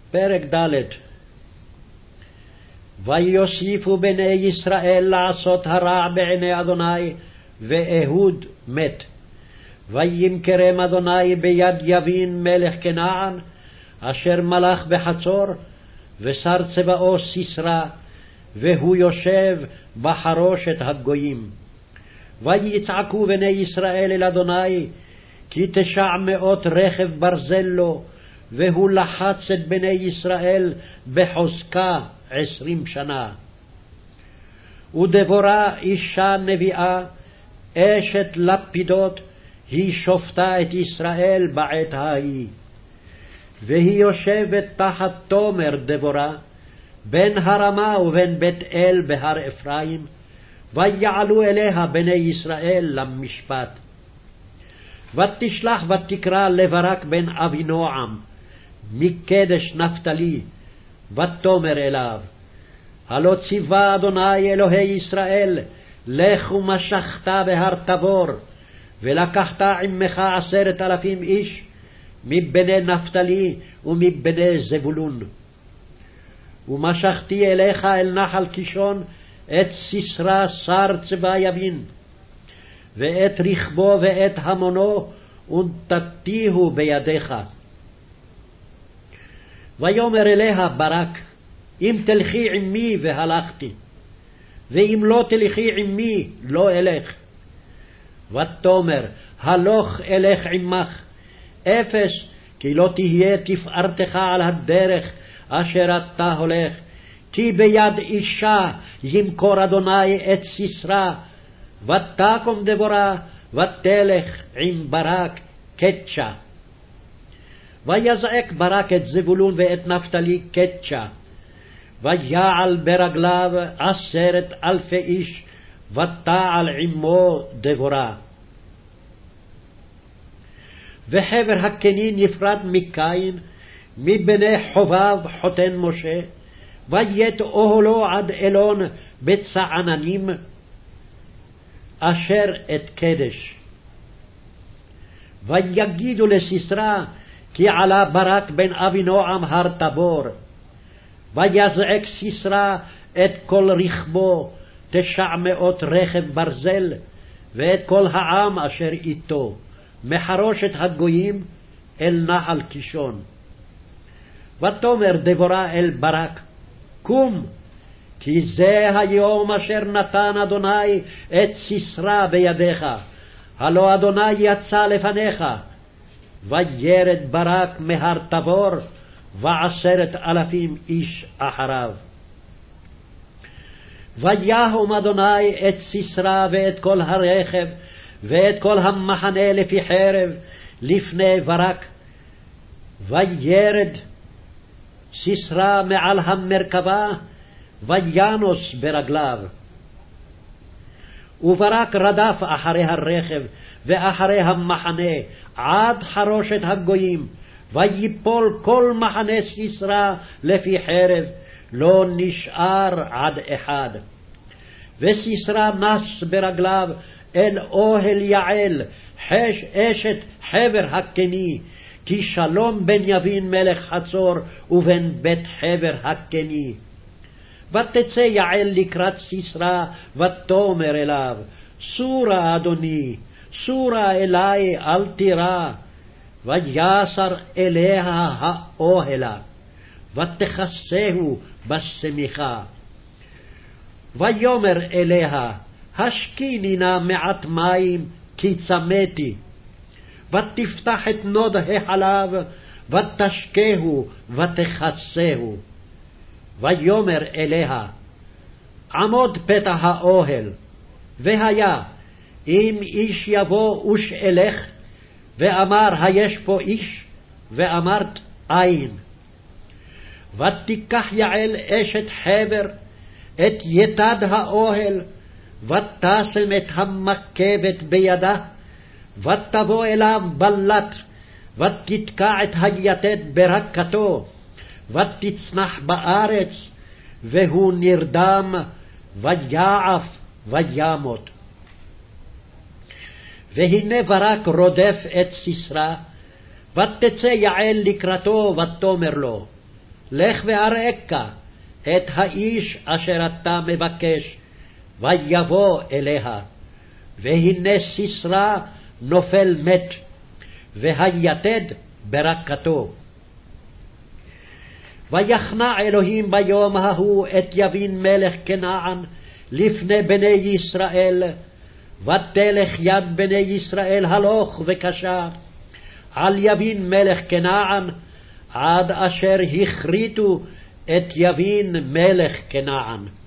פרק ד'. ויוסיפו בני ישראל לעשות הרע בעיני אדוני, ואהוד מת. וימכרם אדוני ביד יבין מלך כנען, אשר מלך בחצור, ושר צבאו סיסרא, והוא יושב בחרושת הגויים. ויצעקו בני ישראל אל אדוני, כי 900 רכב ברזל לו, והוא לחץ את בני ישראל בחוזקה 20 שנה. ודבורה אישה נביאה, אשת לפידות, היא שופטה את ישראל בעת ההיא. והיא יושבת תחת תומר דבורה, בין הרמה ובין בית אל בהר אפרים, ויעלו אליה בני ישראל למשפט. ותשלח ותקרא לברק בן אבינועם, מקדש נפתלי, ותאמר אליו, הלא ציווה אדוני אלוהי ישראל, לך ומשכת בהר תבור, ולקחת עמך 10,000 איש, מבני נפתלי ומבני זבולון. ומשכתי אליך אל נחל קישון את סיסרא שר צבא יבין, ואת רכבו ואת המונו, ונתתיהו בידיך. ויאמר אליה ברק, אם תלכי עמי והלכתי, ואם לא תלכי עמי לא אלך. ותאמר, הלוך אלך עמך, אפס כי לא תהיה תפארתך על הדרך אשר אתה הולך, כי ביד אישה ימכור אדוני את סיסרא. ותקום דבורה ותלך עם ברק קדשה. ויזעק ברק את זבולון ואת נפתלי קדשה, ויעל ברגליו 10,000 איש, ותעל עמו דבורה. וחבר הקני נפרד מקין, מבני חובב חותן משה, ויית אוהלו עד אלון בצעננים, אשר את קדש. ויגידו לסיסרא, כי עלה ברק בן אבינועם הר תבור. ויזעק סיסרא את כל רכבו, 900 רכב ברזל, ואת כל העם אשר איתו, מחרושת הגויים אל נחל קישון. ותאמר דבורה אל ברק, קום, כי זה היום אשר נתן אדוני את סיסרא בידיך, הלא אדוני יצא לפניך. וירד ברק מהר תבור, ו10,000 איש אחריו. ויהום אדוני את סיסרא ואת כל הרכב, ואת כל המחנה לפי חרב, לפני ברק. וירד סיסרא מעל המרכבה, וינוס ברגליו. וברק רדף אחרי הרכב ואחרי המחנה עד חרושת הגויים, ויפול כל מחנה סיסרא לפי חרב, לא נשאר עד אחד. וסיסרא נס ברגליו אל אוהל יעל, אשת חבר הקני, כי שלום בן יבין מלך חצור ובין בית חבר הקני. ותצא יעל לקראת סיסרא, ותאמר אליו, סורה אדוני, סורה אלי, אל תירא. ויסר אליה האוהלה, ותכסהו בשמיכה. ויאמר אליה, השקיני נא מעט מים, כי צמאתי. ותפתח את נוד החלב, ותשקהו, ותכסהו. ויאמר אליה, עמוד פתח האוהל. והיה, אם איש יבוא ושאלך, ואמר, היש פה איש? ואמרת, אין. ותיקח יעל אשת חבר את יתד האוהל, ותשם את המקבת בידה, ותבוא אליו בלט, ותתקע את היתד ברקתו, ותצנח בארץ, והוא נרדם, ויעף וימות. והנה ברק רודף את סיסרא, ותצא יעל לקראתו, ותאמר לו, לך ואראך את האיש אשר אתה מבקש, ויבוא אליה. והנה סיסרא נופל מת, והיתד ברקתו. ויכנע אלוהים ביום ההוא את יבין מלך כנען לפני בני ישראל, ותלך יד בני ישראל הלוך וקשה על יבין מלך כנען, עד אשר הכריתו את יבין מלך כנען.